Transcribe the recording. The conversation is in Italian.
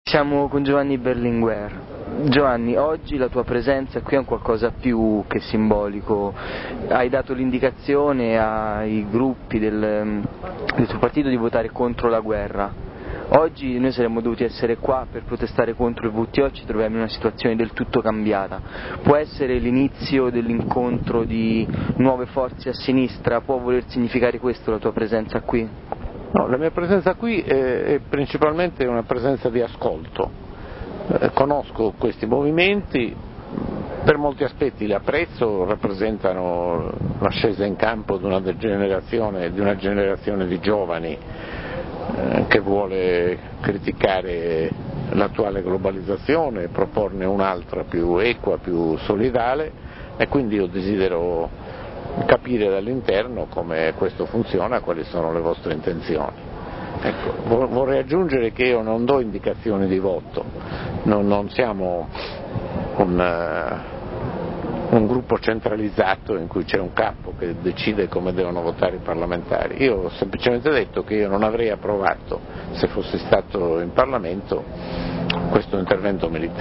Siamo con Giovanni Berlinguer. Giovanni, oggi la tua presenza qui è un qualcosa più che simbolico. Hai dato l'indicazione ai gruppi del tuo partito di votare contro la guerra. Oggi noi saremmo dovuti essere qua per protestare contro il WTO, ci troviamo in una situazione del tutto cambiata. Può essere l'inizio dell'incontro di nuove forze a sinistra? Può voler significare questo la tua presenza qui? No, la mia presenza qui è principalmente una presenza di ascolto. Conosco questi movimenti, per molti aspetti li apprezzo, rappresentano la scesa in campo di una generazione di giovani che vuole criticare l'attuale globalizzazione e proporne un'altra più equa, più solidale, e quindi io desidero capire dall'interno come questo funziona, quali sono le vostre intenzioni. Ecco, vorrei aggiungere che io non do indicazioni di voto, non siamo un gruppo centralizzato in cui c'è un capo che decide come devono votare i parlamentari. Io ho semplicemente detto che io non avrei approvato, se fossi stato in Parlamento, questo intervento militare.